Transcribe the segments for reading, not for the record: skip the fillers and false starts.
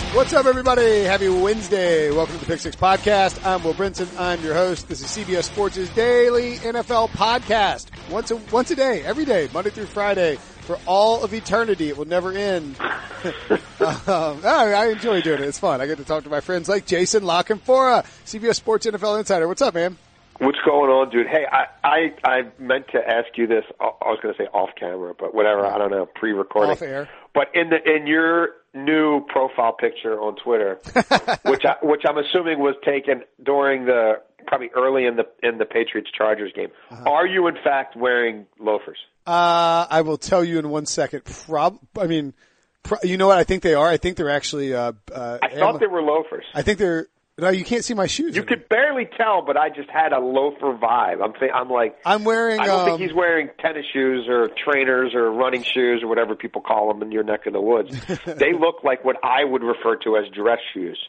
What's up, everybody? Happy Wednesday. Welcome to the Pick Six Podcast. I'm Will Brinson. I'm your host. This is CBS Sports' daily NFL podcast. Once a day, every day, Monday through Friday, for all of eternity. It will never end. I enjoy doing it. It's fun. I get to talk to my friends like Jason La Canfora, CBS Sports NFL Insider. What's up, man? What's going on, dude? Hey, I meant to ask you this. I was going to say off camera, but whatever. I don't know, pre-recording. Off air. But in your new profile picture on Twitter, which I'm assuming was taken during probably early in the Patriots Chargers game, are you in fact wearing loafers? I will tell you in 1 second. You know what I think they are? I think they're actually. I thought they were loafers. I think they're. No, you can't see my shoes. You could barely tell, but I just had a loafer vibe. I'm wearing. I don't think he's wearing tennis shoes or trainers or running shoes or whatever people call them in your neck of the woods. They look like what I would refer to as dress shoes.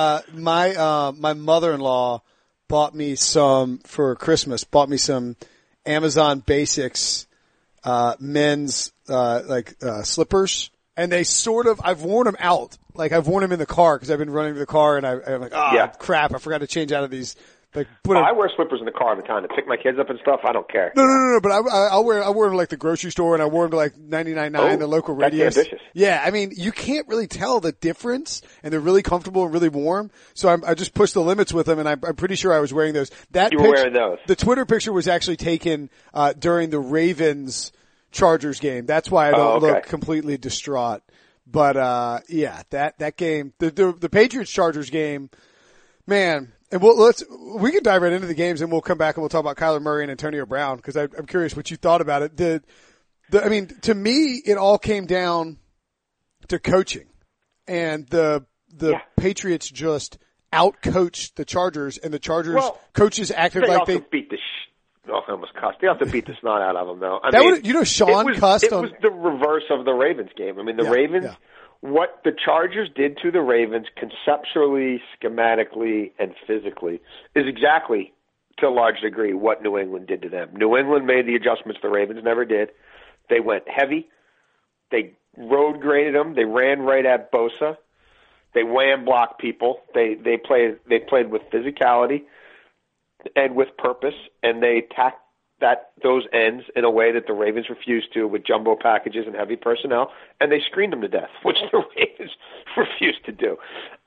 My mother-in-law bought me some for Christmas. Bought me some Amazon Basics men's slippers, and they I've worn them out. Like, I've worn them in the car because I've been running to the car, and I'm like, crap, I forgot to change out of these. I wear slippers in the car all the time to pick my kids up and stuff. I don't care. No, but I wear them to, like, the grocery store, and I wore them to, like, 99.9, the local radius. That's ambitious. Yeah, I mean, you can't really tell the difference, and they're really comfortable and really warm. So I just pushed the limits with them, and I'm pretty sure I was wearing those. You were wearing those. The Twitter picture was actually taken during the Ravens-Chargers game. That's why I don't look completely distraught. But that game, the Patriots Chargers game, man. And we can dive right into the games, and we'll come back and we'll talk about Kyler Murray and Antonio Brown because I'm curious what you thought about it. To me, it all came down to coaching, and the Patriots just outcoached the Chargers, and the Chargers coaches acted like they beat the. I almost cussed. They have to beat the snot out of them, though. Sean cussed. It was the reverse of the Ravens game. I mean, Ravens, what the Chargers did to the Ravens conceptually, schematically, and physically is exactly, to a large degree, what New England did to them. New England made the adjustments the Ravens never did. They went heavy. They road graded them. They ran right at Bosa. They wham blocked people. They played with physicality and with purpose, and they attacked those ends in a way that the Ravens refused to with jumbo packages and heavy personnel, and they screened them to death, which the Ravens refused to do.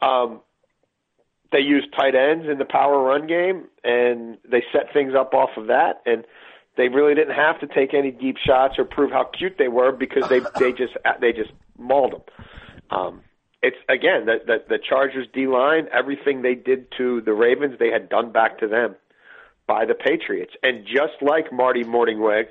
They used tight ends in the power run game, and they set things up off of that, and they really didn't have to take any deep shots or prove how cute they were because they just mauled them. It's again the Chargers D-line, everything they did to the Ravens, they had done back to them by the Patriots. And just like Marty Mornhinweg,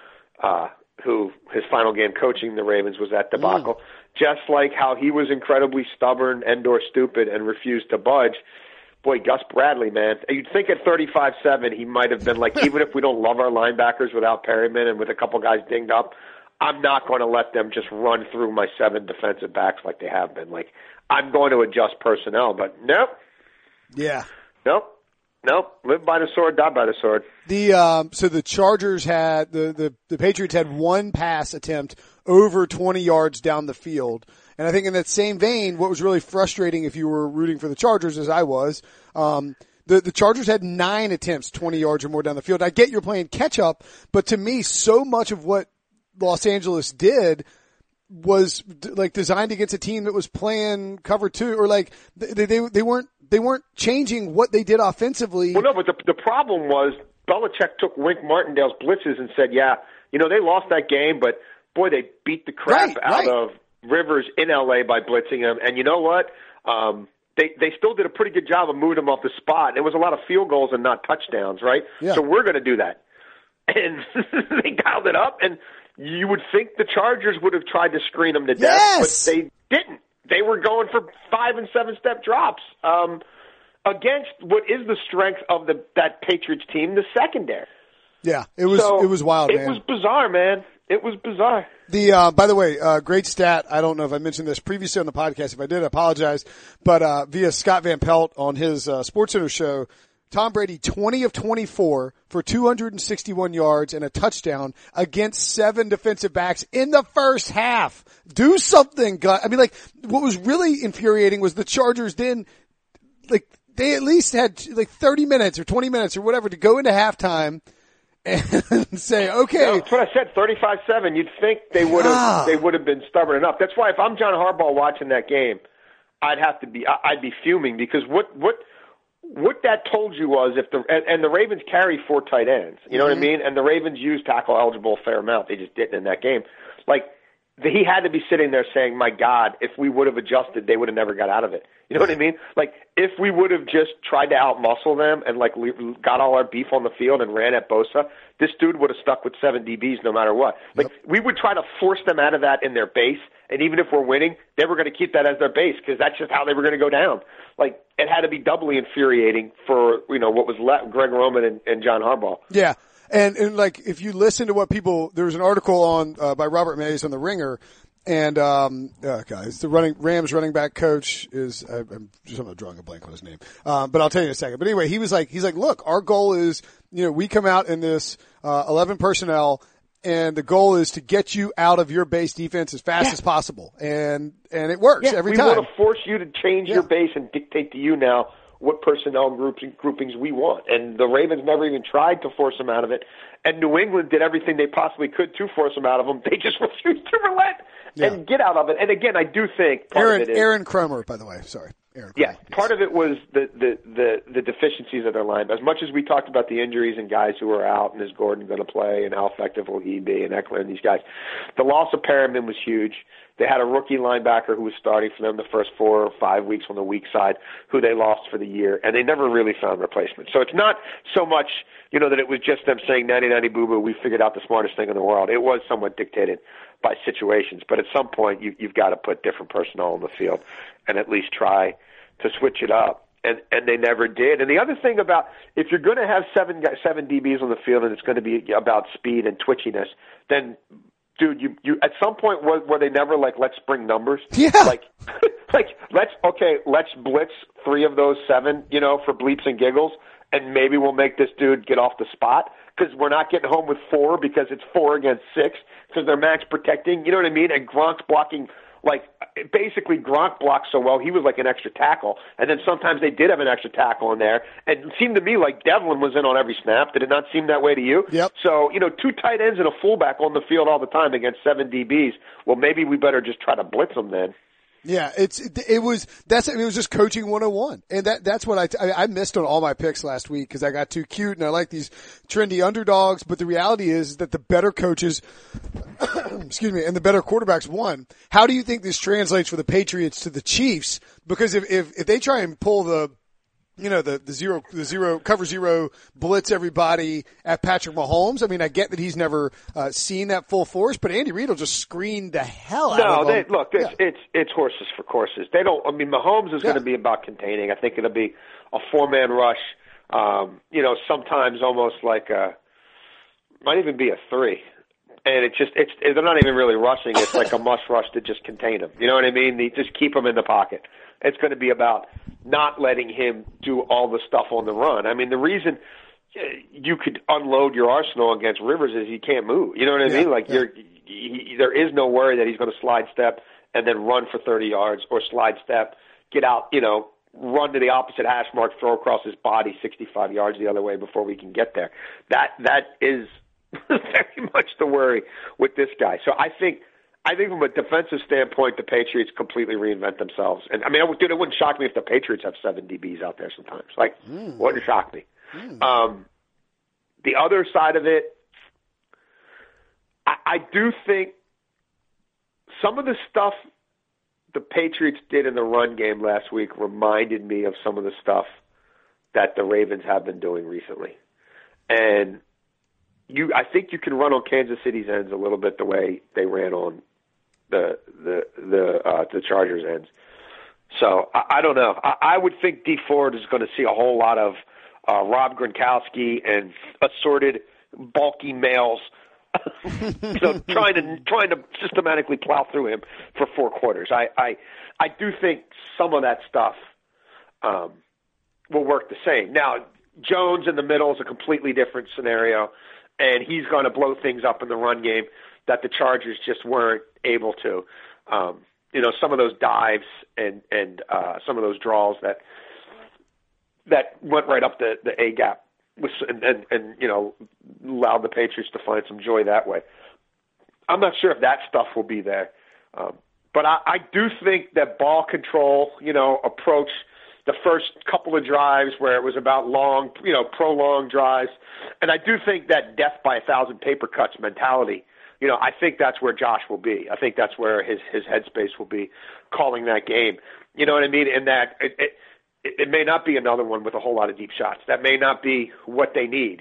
who his final game coaching the Ravens was that debacle, just like how he was incredibly stubborn and/or stupid and refused to budge. Boy, Gus Bradley, man, you'd think at 35-7 he might have been like, even if we don't love our linebackers without Perryman and with a couple guys dinged up, I'm not going to let them just run through my 7 defensive backs like they have been. Like, I'm going to adjust personnel, but nope. Yeah. Nope. Live by the sword, die by the sword. So the Chargers had the Patriots had one pass attempt over 20 yards down the field. And I think in that same vein, what was really frustrating if you were rooting for the Chargers, as I was, the Chargers had 9 attempts 20 yards or more down the field. I get you're playing catch up, but to me, so much of what Los Angeles did was like designed against a team that was playing cover 2, or like they weren't changing what they did offensively. Well, no, but the problem was Belichick took Wink Martindale's blitzes and said, they lost that game, but boy, they beat the crap out of Rivers in LA by blitzing him. And you know what? They still did a pretty good job of moving him off the spot. It was a lot of field goals and not touchdowns, right? Yeah. So we're going to do that. And they dialed it up, and you would think the Chargers would have tried to screen them to death, but they didn't. They were going for 5 and 7 step drops against what is the strength of that Patriots team, the secondary. Yeah, it was wild, man. It was bizarre, man. It was bizarre. By the way, great stat. I don't know if I mentioned this previously on the podcast. If I did, I apologize. But via Scott Van Pelt on his SportsCenter show, Tom Brady 20 of 24 for 261 yards and a touchdown against 7 defensive backs in the first half. Do something, guys. I mean, like, what was really infuriating was the Chargers then, like, they at least had like 30 minutes or 20 minutes or whatever to go into halftime and say, okay. That's what I said, 35-7. You'd think they would have been stubborn enough. That's why if I'm John Harbaugh watching that game, I'd be fuming, because what that told you was and the Ravens carry 4 tight ends, you know what I mean? And the Ravens used tackle eligible a fair amount. They just didn't in that game. Like, he had to be sitting there saying, my God, if we would have adjusted, they would have never got out of it. You know what I mean? Like, if we would have just tried to outmuscle them and, like, got all our beef on the field and ran at Bosa, this dude would have stuck with 7 DBs no matter what. Like, we would try to force them out of that in their base, and even if we're winning, they were going to keep that as their base, because that's just how they were going to go down. Like, it had to be doubly infuriating for, what was left, Greg Roman and John Harbaugh. Yeah. And like, if you listen to what there was an article on, by Robert Mays on The Ringer, and, guys, the Rams running back coach I'm not drawing a blank on his name. But I'll tell you in a second. But anyway, he's like, look, our goal is, we come out in this, 11 personnel, and the goal is to get you out of your base defense as fast as possible. And it works every time. We want to force you to change your base and dictate to you now what personnel groupings we want. And the Ravens never even tried to force them out of it. And New England did everything they possibly could to force them out of them. They just refused to relent and get out of it. And again, I do think part of it is Aaron Cromer, by the way. Sorry. Aaron Cromer. Yeah, part of it was the deficiencies of their line. As much as we talked about the injuries and guys who are out, and is Gordon going to play, and how effective will he be, and Eckler and these guys, the loss of Perriman was huge. They had a rookie linebacker who was starting for them the first 4 or 5 weeks on the weak side, who they lost for the year, and they never really found replacements. So it's not so much, that it was just them saying, nanny, boo-boo, we figured out the smartest thing in the world. It was somewhat dictated by situations. But at some point, you've got to put different personnel on the field and at least try to switch it up. And they never did. And the other thing about, if you're going to have seven DBs on the field and it's going to be about speed and twitchiness, then dude, you at some point were they never like, let's bring numbers? Yeah. Like let's blitz 3 of those 7, for bleeps and giggles, and maybe we'll make this dude get off the spot, because we're not getting home with 4 because it's 4 against 6 because they're max protecting. You know what I mean? And Gronk's blocking. Like, basically, Gronk blocked so well, he was like an extra tackle. And then sometimes they did have an extra tackle in there. And it seemed to me like Devlin was in on every snap. Did it not seem that way to you? Yep. So, 2 tight ends and a fullback on the field all the time against 7 DBs. Well, maybe we better just try to blitz them then. Yeah, it was just coaching 101. And that's what I missed on all my picks last week because I got too cute and I like these trendy underdogs. But the reality is that the better coaches, excuse me, and the better quarterbacks won. How do you think this translates for the Patriots to the Chiefs? Because if they try and pull the zero cover zero blitz everybody at Patrick Mahomes. I mean, I get that he's never seen that full force, but Andy Reid will just screen the hell out of him. No, it's horses for courses. They don't. I mean, Mahomes is going to be about containing. I think it'll be a 4-man rush. Sometimes almost like might even be a 3. And they're not even really rushing. It's like a must rush to just contain him. You know what I mean? They just keep him in the pocket. It's going to be about not letting him do all the stuff on the run. I mean, the reason you could unload your arsenal against Rivers is he can't move. You know what I mean? Like there is no worry that he's going to slide step and then run for 30 yards or slide step, get out, run to the opposite hash mark, throw across his body 65 yards the other way before we can get there. That is very much the worry with this guy. So I think from a defensive standpoint, the Patriots completely reinvent themselves. And I mean, it wouldn't shock me if the Patriots have 7 DBs out there sometimes. Like, wouldn't shock me. The other side of it, I do think some of the stuff the Patriots did in the run game last week reminded me of some of the stuff that the Ravens have been doing recently. And I think you can run on Kansas City's ends a little bit the way they ran on the Chargers ends. So I don't know. I would think Dee Ford is going to see a whole lot of Rob Gronkowski and assorted bulky males, trying to systematically plow through him for 4 quarters. I do think some of that stuff will work the same. Now, Jones in the middle is a completely different scenario, and he's going to blow things up in the run game that the Chargers just weren't able to. Some of those dives and some of those draws that went right up the A gap and allowed the Patriots to find some joy that way. I'm not sure if that stuff will be there. But I do think that ball control, approach the first couple of drives where it was about long, prolonged drives. And I do think that death by 1,000 paper cuts mentality, I think that's where Josh will be. I think that's where his headspace will be calling that game. You know what I mean? And that it may not be another one with a whole lot of deep shots. That may not be what they need,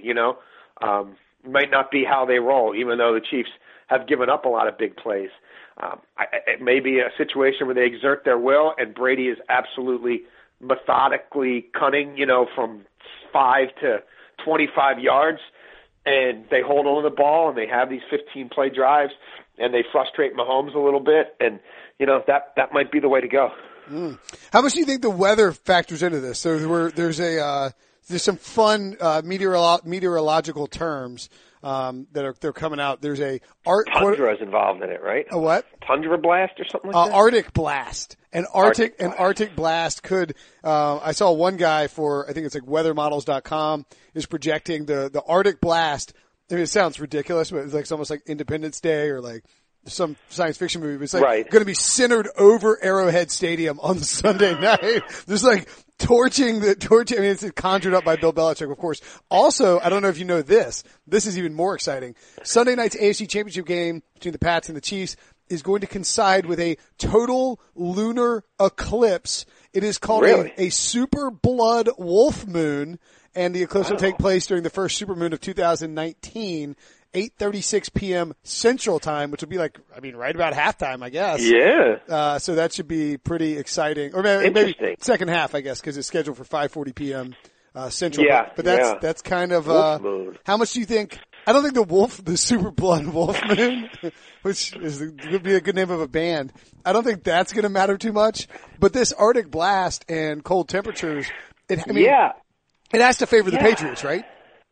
might not be how they roll, even though the Chiefs have given up a lot of big plays. It may be a situation where they exert their will, and Brady is absolutely methodically cunning, from 5 to 25 yards, and they hold on to the ball, and they have these 15-play drives, and they frustrate Mahomes a little bit, and that might be the way to go. How much do you think the weather factors into this? So there's some fun meteorological terms that they're coming out. There's Tundra is involved in it, right? A what? Tundra blast or something like that? Arctic blast. An Arctic blast could, I saw one guy for, I think it's like weathermodels.com is projecting the Arctic blast. I mean, it sounds ridiculous, but it's almost like Independence Day or like some science fiction movie. But it's like going to be centered over Arrowhead Stadium on Sunday night. There's like torching. I mean, it's conjured up by Bill Belichick, of course. Also, I don't know if you know this. This is even more exciting. Sunday night's AFC Championship game between the Pats and the Chiefs is going to coincide with a total lunar eclipse. It is called a super blood wolf moon, and the eclipse will take place during the first supermoon of 2019. 8:36 p.m. Central Time, which would be right about halftime, I guess. Yeah. So that should be pretty exciting. Or maybe second half, I guess, because it's scheduled for 5:40 p.m. Central. Yeah. But that's kind of, how much do you think? I don't think the Super Blood Wolf Moon, which would be a good name of a band. I don't think that's going to matter too much. But this Arctic blast and cold temperatures, it has to favor the Patriots, right?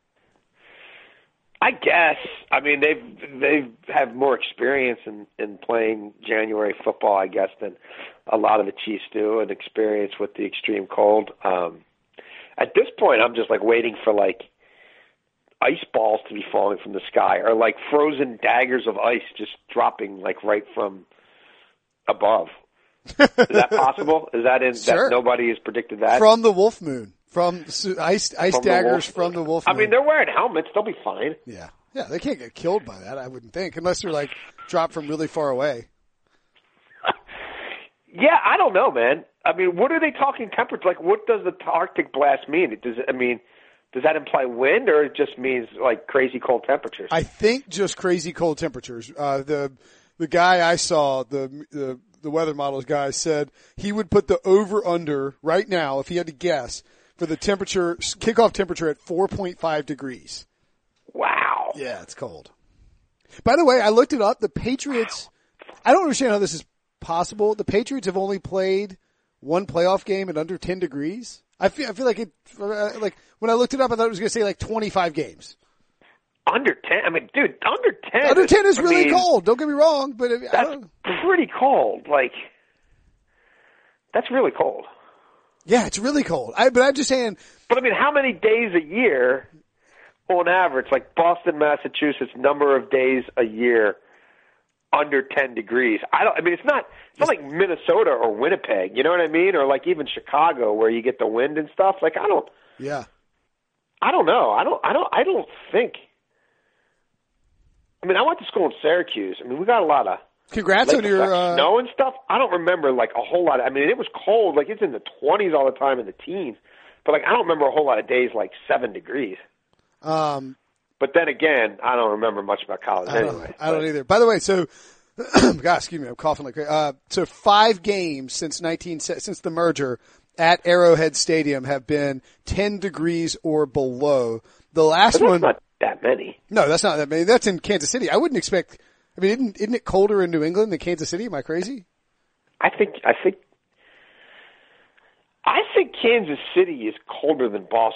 I guess. I mean, they've have more experience in playing January football, I guess, than a lot of the Chiefs do, and experience with the extreme cold. At this point, I'm just waiting for ice balls to be falling from the sky, or frozen daggers of ice just dropping right from above. Is that possible? Is that Sure. that nobody has predicted that? From the Wolf Moon. From ice daggers from the Wolf Moon. I mean, they're wearing helmets. They'll be fine. Yeah. Yeah, they can't get killed by that, I wouldn't think, unless they're dropped from really far away. Yeah, I don't know, man. I mean, what are they talking temperature? What does the Arctic blast mean? Does that imply wind, or it just means crazy cold temperatures? I think just crazy cold temperatures. The guy I saw, the weather models guy, said he would put the over under right now, if he had to guess, for the kickoff temperature at 4.5 degrees. Wow. Yeah, it's cold. By the way, I looked it up. The Patriots, I don't understand how this is possible. The Patriots have only played one playoff game at under 10 degrees. I feel like it, when I looked it up, I thought it was going to say 25 games. Under 10? I mean, dude, under 10. Under 10 is really cold. Don't get me wrong, but that's pretty cold. That's really cold. Yeah, it's really cold. But I'm just saying. But I mean, how many days a year, on average, Boston, Massachusetts, number of days a year under 10 degrees? It's not like Minnesota or Winnipeg, you know what I mean? Or even Chicago, where you get the wind and stuff. Yeah. I don't know. I don't think. I mean, I went to school in Syracuse. I mean, we got a lot of congrats on your snow and stuff. I don't remember a whole lot. I mean, it was cold. It's in the 20s all the time in the teens. But I don't remember a whole lot of days 7 degrees. But then again, I don't remember much about college anyway. I don't either. By the way, so God, excuse me, I'm coughing like crazy. So 5 games since the merger at Arrowhead Stadium have been 10 degrees or below. The last one. That's not that many. No, that's not that many. That's in Kansas City. I wouldn't expect. I mean, isn't it colder in New England than Kansas City? Am I crazy? I think Kansas City is colder than Boston.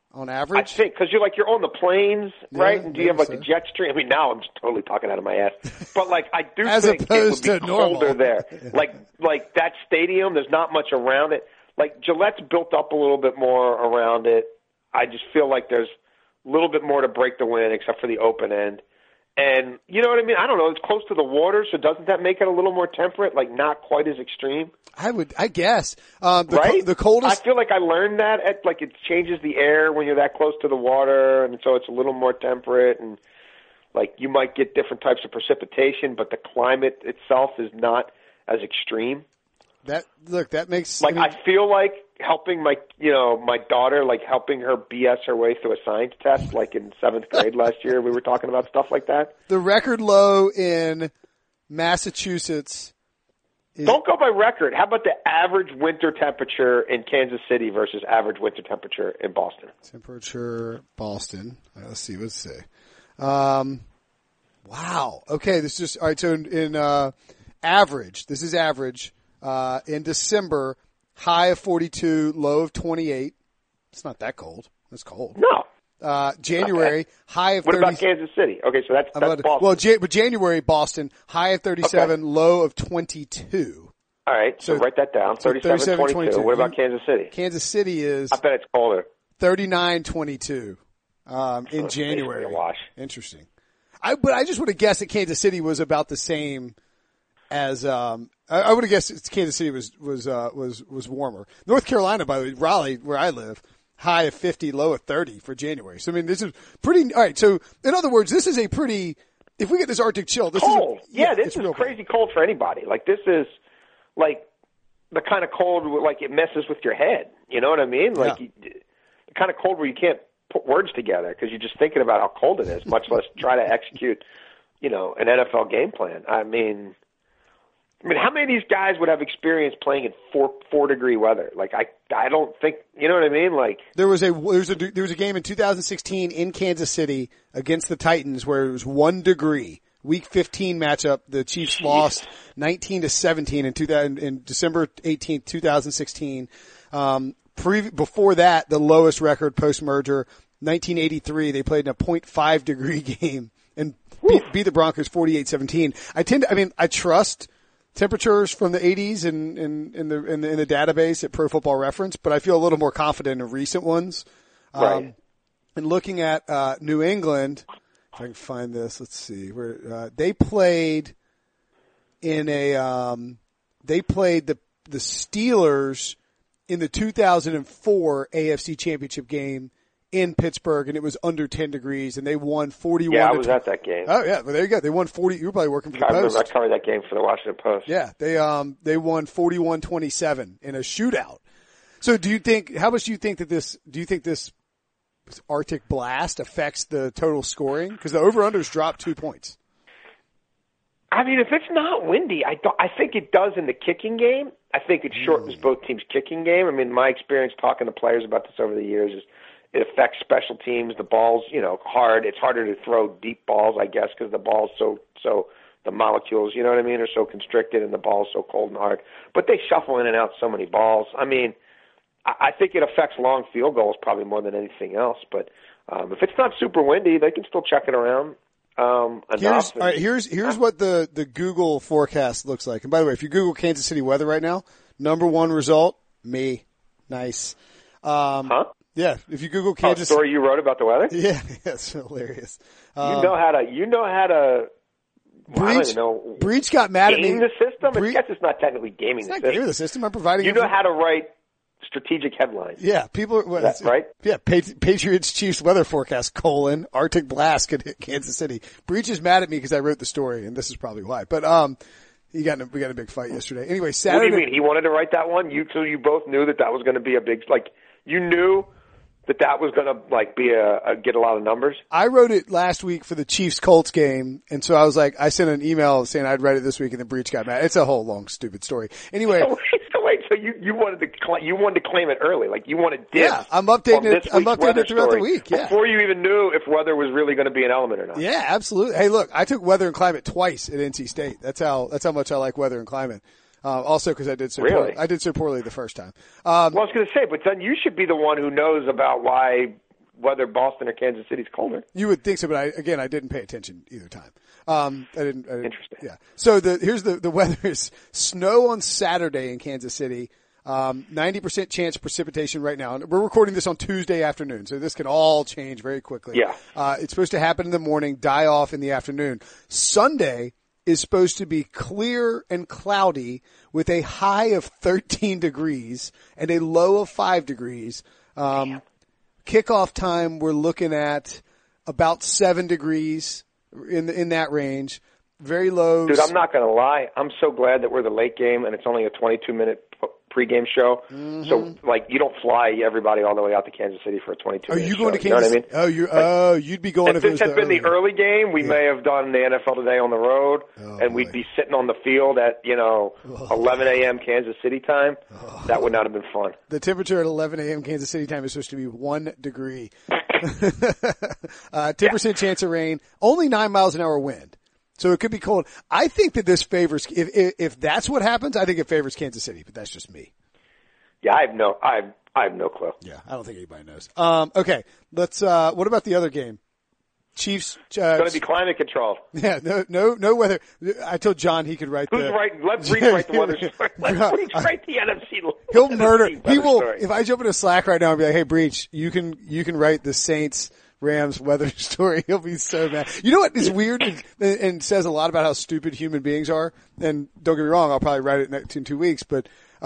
on average? I think, because you're on the planes, right? And do you have like a jet stream? I mean, now I'm just totally talking out of my ass. But like, I do think it would be colder there. Like that stadium, there's not much around it. Like Gillette's built up a little bit more around it. I just feel like there's a little bit more to break the wind, except for the open end. And you know what I mean? I don't know. It's close to the water, so doesn't that make it a little more temperate? Like not quite as extreme? I guess. Right? The coldest. I feel like I learned that like it changes the air when you're that close to the water, and so it's a little more temperate, and like you might get different types of precipitation, but the climate itself is not as extreme. That makes like I feel like helping my daughter, like helping her BS her way through a science test, like in 7th grade last year. We were talking about stuff like that. The record low in Massachusetts. Don't go by record. How about the average winter temperature in Kansas City versus average winter temperature in Boston? Temperature Boston. All right, let's see. Let's say. Wow. Okay. This is just all right. So in average, this is average. In December, high of 42, low of 28. It's not that cold. It's cold. No. January, high of 30. What about Kansas City? Okay, so that's Boston. Well, but January, Boston, high of 37, low of 22. All right, so write that down. 37, 22. What about Kansas City? Kansas City is... I bet it's colder. 39, 22 in January. A wash. Interesting. But I just would have guessed that Kansas City was about the same as I would have guessed Kansas City was warmer. North Carolina, by the way, Raleigh, where I live, high of 50, low of 30 for January. So I mean, this is pretty. All right. So in other words, this is a pretty. If we get this Arctic chill, this cold. is this is crazy cold for anybody. Like this is like the kind of cold like it messes with your head. You know what I mean? Like the kind of cold where you can't put words together because you're just thinking about how cold it is, much less try to execute, an NFL game plan. I mean, how many of these guys would have experience playing in 4-degree weather? Like, I don't think, you know what I mean? Like, there was a game in 2016 in Kansas City against the Titans where it was 1 degree. Week 15 matchup. The Chiefs lost 19-17 in December 18th, 2016. Before that, the lowest record post-merger, 1983, they played in a 0.5 degree game and beat the Broncos 48-17. I trust temperatures from the 80s in the database at Pro Football Reference, but I feel a little more confident in recent ones. Right. And looking at New England, if I can find this, let's see where they played in they played the Steelers in the 2004 AFC Championship game in Pittsburgh, and it was under 10 degrees, and they won 41. Yeah, I was at that game. Oh, yeah, well, there you go. They won 40. You were probably working for the Post. I covered that game for the Washington Post. Yeah, they won 41-27 in a shootout. So, how much do you think that this Arctic blast affects the total scoring? Because the over/unders dropped 2 points. I mean, if it's not windy, I think it does in the kicking game. I think it shortens both teams' kicking game. I mean, my experience talking to players about this over the years is it affects special teams. The ball's, hard. It's harder to throw deep balls, I guess, because the ball's so the molecules, you know what I mean, are so constricted and the ball's so cold and hard. But they shuffle in and out so many balls. I mean, I think it affects long field goals probably more than anything else. But if it's not super windy, they can still check it around. Here's what the Google forecast looks like. And by the way, if you Google Kansas City weather right now, number one result, me. Nice. Yeah, if you Google Kansas, story you wrote about the weather. Yeah, it's hilarious. You know how to. Breach got mad at me. Game the system. I guess it's not technically gaming the system. Gaming the system. I'm providing. You know how to write strategic headlines. Yeah, that's right. Yeah, Patriots Chiefs weather forecast : Arctic blast could hit Kansas City. Breach is mad at me because I wrote the story, and this is probably why. But we got a big fight yesterday. Anyway, Saturday. What do you mean? He wanted to write that one. You both knew that was going to be a big You knew that was going to be get a lot of numbers. I wrote it last week for the Chiefs Colts game, and so I was like, I sent an email saying I'd write it this week, and the Breach got mad. It's a whole long stupid story. Anyway, so you wanted to claim it early, like you wanted dibs. Yeah, I'm updating it. I'm updating it throughout the week. Yeah, before you even knew if weather was really going to be an element or not. Yeah, absolutely. Hey, look, I took weather and climate twice at NC State. That's how much I like weather and climate. Also because I did so poorly the first time. Well, I was going to say, but then you should be the one who knows about why whether Boston or Kansas City's colder. You would think so, but I didn't pay attention either time. I didn't. Interesting. Yeah. So here's the weather is snow on Saturday in Kansas City. 90% chance of precipitation right now. And we're recording this on Tuesday afternoon, so this can all change very quickly. Yeah. It's supposed to happen in the morning, die off in the afternoon. Sunday is supposed to be clear and cloudy with a high of 13 degrees and a low of 5 degrees. Kickoff time, we're looking at about 7 degrees in that range. Very low. Dude, I'm not going to lie. I'm so glad that we're the late game and it's only a 22-minute pregame show. Mm-hmm. So, you don't fly everybody all the way out to Kansas City for a 22-minute show. Are you going to Kansas? You know what I mean? You'd be going if this had been the early game, we may have done the NFL Today on the road, and we'd be sitting on the field at, 11 a.m. Kansas City time. That would not have been fun. The temperature at 11 a.m. Kansas City time is supposed to be 1 degree. 10% chance of rain, only 9 miles an hour wind. So it could be cold. I think that this favors, if that's what happens, I think it favors Kansas City, but that's just me. Yeah, I have no clue. Yeah, I don't think anybody knows. Okay, let's, what about the other game? Chiefs, it's going to be climate controlled. Yeah, no weather. I told John he could write Who's writing? Let Breach write the weather story. Let Breach write the NFC. He'll murder. He will. Story. If I jump into Slack right now and be like, "Hey, Breach, you can write the Saints Rams weather story," he'll be so mad. You know what is weird and says a lot about how stupid human beings are? And don't get me wrong, I'll probably write it in 2 weeks, but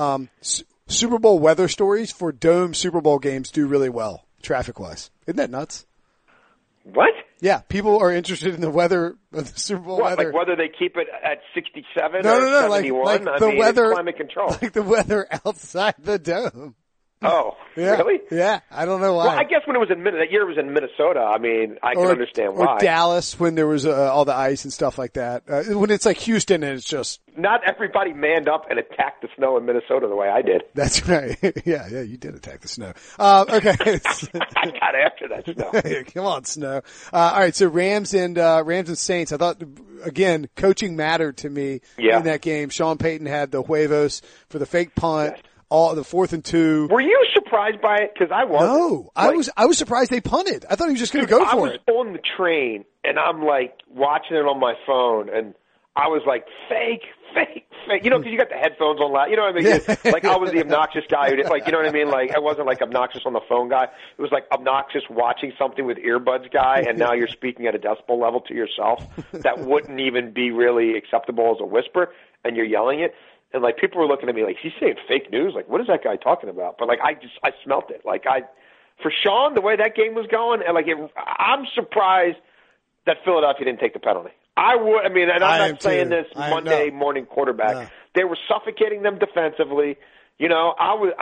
Super Bowl weather stories for dome Super Bowl games do really well, traffic-wise. Isn't that nuts? What? Yeah, people are interested in the weather of the Super Bowl weather. Like whether they keep it at 67 no, or 71? Like the weather, it's climate control. Like the weather outside the dome. Oh, yeah. Really? Yeah, I don't know why. Well, I guess when it was that year it was in Minnesota. I mean, I can understand why. Or Dallas when there was all the ice and stuff like that. When it's like Houston and it's just... Not everybody manned up and attacked the snow in Minnesota the way I did. That's right. Yeah, you did attack the snow. Okay. I got after that snow. Come on, snow. All right, so Rams and Saints. I thought, again, coaching mattered to me in that game. Sean Payton had the huevos for the fake punt. Yes. All the 4th and 2. Were you surprised by it? Because I wasn't. No, I was surprised they punted. I thought he was just going to go for it. I was on the train and I'm watching it on my phone and I was like, fake. You know, because you got the headphones on loud. You know what I mean? Yeah. I was the obnoxious guy who did, you know what I mean? I wasn't obnoxious on the phone guy. It was obnoxious watching something with earbuds guy, and now you're speaking at a decibel level to yourself that wouldn't even be really acceptable as a whisper, and you're yelling it. And people were looking at me he's saying fake news. What is that guy talking about? But I smelt it. For Sean, the way that game was going, and I'm surprised that Philadelphia didn't take the penalty. I'm not saying this Monday morning quarterback. No. They were suffocating them defensively. You know,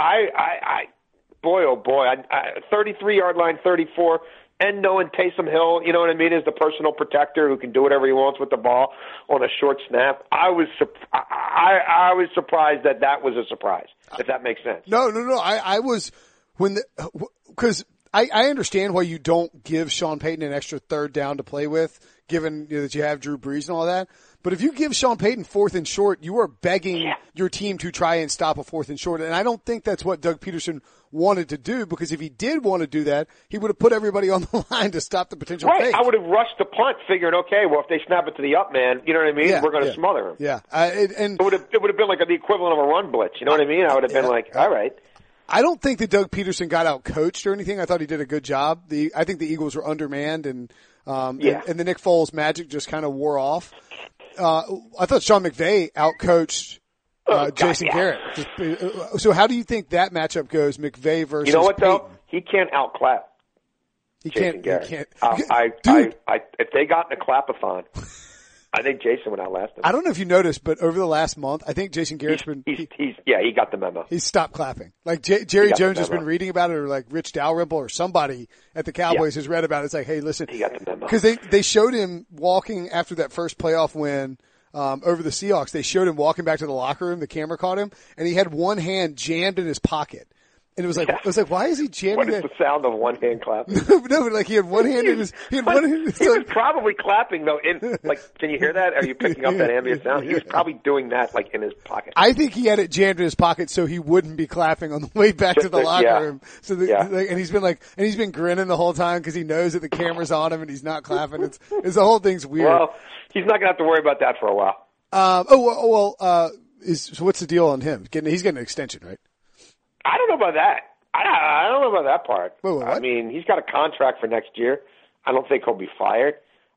boy, 33-yard line, 34. And knowing Taysom Hill, you know what I mean, is the personal protector who can do whatever he wants with the ball on a short snap. I was surprised that was a surprise, if that makes sense. No. I was because I understand why you don't give Sean Payton an extra third down to play with, given that you have Drew Brees and all that. But if you give Sean Payton 4th and short, you are begging your team to try and stop a 4th and short. And I don't think that's what Doug Peterson wanted to do, because if he did want to do that, he would have put everybody on the line to stop the potential fake. I would have rushed the punt, figuring, okay, well, if they snap it to the up man, you know what I mean? We're going to smother him. Yeah. It would have been the equivalent of a run blitz. You know what I mean? I would have been all right. I don't think that Doug Peterson got out coached or anything. I thought he did a good job. I think the Eagles were undermanned and the Nick Foles magic just kind of wore off. I thought Sean McVay out-coached Jason Garrett. So how do you think that matchup goes, McVay versus You know what, Payton? though? He can't outclap Jason Garrett. He can't. If they got in a clapathon, I think Jason would outlast him. I don't know if you noticed, but over the last month, I think Jason Garrett's he got the memo. He's stopped clapping. Jerry Jones has been reading about it, or Rich Dalrymple or somebody at the Cowboys has read about it. It's hey, listen. He got the memo. Because they showed him walking after that first playoff win, over the Seahawks. They showed him walking back to the locker room. The camera caught him, and he had one hand jammed in his pocket. And it was like, why is he jamming? What is the sound of one hand clapping? No, but like he had one hand in his. He was probably clapping though. Can you hear that? Are you picking up that ambient sound? He was probably doing that like in his pocket. I think he had it jammed in his pocket so he wouldn't be clapping on the way back to the locker room. So and he's been grinning the whole time because he knows that the camera's on him and he's not clapping. It's the whole thing's weird. Well, he's not gonna have to worry about that for a while. So what's the deal on him? He's getting an extension, right? I don't know about that. I don't know about that part. Wait, I mean, he's got a contract for next year. I don't think he'll be fired.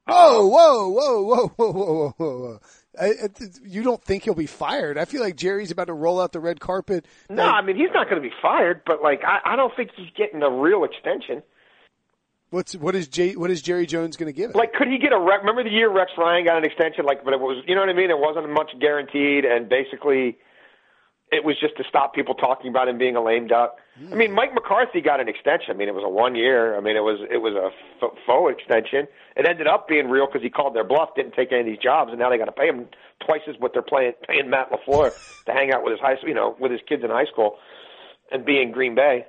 Whoa. You don't think he'll be fired? I feel like Jerry's about to roll out the red carpet. No, I mean, he's not going to be fired, but like, I don't think he's getting a real extension. What is Jerry Jones going to give him? Like, could he get remember the year Rex Ryan got an extension? Like, but it was, you know what I mean? It wasn't much guaranteed, and basically, it was just to stop people talking about him being a lame duck. I mean, Mike McCarthy got an extension. I mean, it was a 1 year. I mean, it was a faux extension. It ended up being real because he called their bluff, didn't take any of these jobs, and now they got to pay him twice as what they're paying Matt LaFleur to hang out with his high school, with his kids in high school, and be in Green Bay.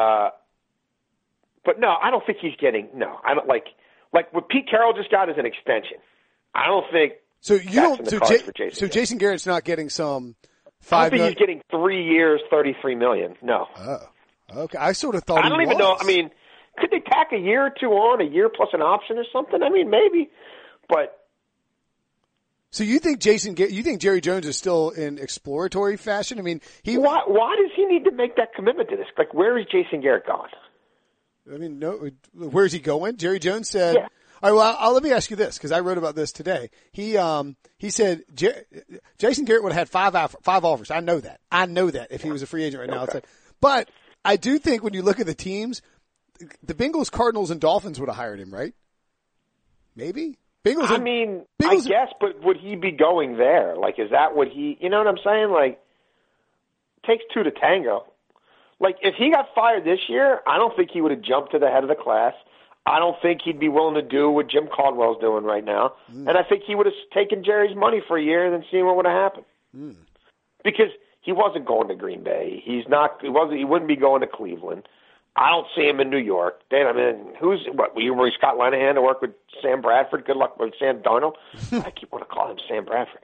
But no, I don't think he's getting. No, I don't like what Pete Carroll just got is an extension. I don't think. So Jason Garrett's not getting some. I don't think he's getting 3 years, $33 million. No. Oh, okay. I sort of thought. I don't even know. I mean, could they tack a year or two on, a year plus an option or something? I mean, maybe, but. So you think Jerry Jones is still in exploratory fashion? I mean, why does he need to make that commitment to this? Like, where is Jason Garrett gone? I mean, no. Where's he going? Jerry Jones said. Yeah. All right, well, let me ask you this, because I wrote about this today. He said Jason Garrett would have had five offers. I know that if he was a free agent right now. Okay. But I do think when you look at the teams, the Bengals, Cardinals, and Dolphins would have hired him, right? Maybe? I guess, but would he be going there? Like, is that what he, you know what I'm saying? Like, it takes two to tango. Like, if he got fired this year, I don't think he would have jumped to the head of the class. I don't think he'd be willing to do what Jim Caldwell's doing right now. And I think he would have taken Jerry's money for a year and then seen what would have happened. Because he wasn't going to Green Bay. He wouldn't be going to Cleveland. I don't see him in New York. Then, I mean, were you Scott Linehan to work with Sam Bradford? Good luck with Sam Darnold. I keep wanting to call him Sam Bradford.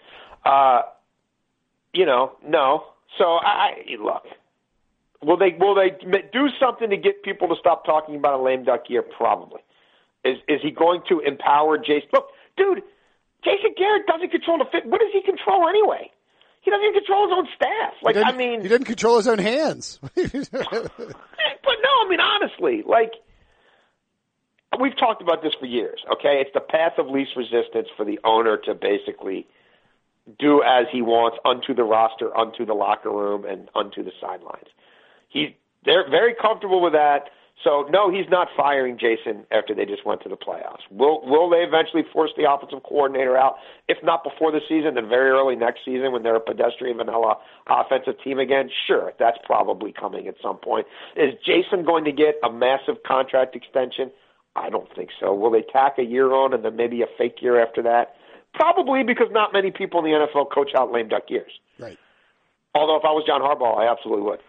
No. So look. Will they do something to get people to stop talking about a lame duck year? Probably. Is he going to empower Jason? Look, dude, Jason Garrett doesn't control the fit. What does he control anyway? He doesn't even control his own staff. He doesn't control his own hands. But no, I mean, honestly, like, we've talked about this for years, okay? It's the path of least resistance for the owner to basically do as he wants unto the roster, unto the locker room, and unto the sidelines. They're very comfortable with that. So, no, he's not firing Jason after they just went to the playoffs. Will they eventually force the offensive coordinator out? If not before the season, then very early next season when they're a pedestrian vanilla offensive team again? Sure, that's probably coming at some point. Is Jason going to get a massive contract extension? I don't think so. Will they tack a year on and then maybe a fake year after that? Probably, because not many people in the NFL coach out lame duck years. Right. Although if I was John Harbaugh, I absolutely would.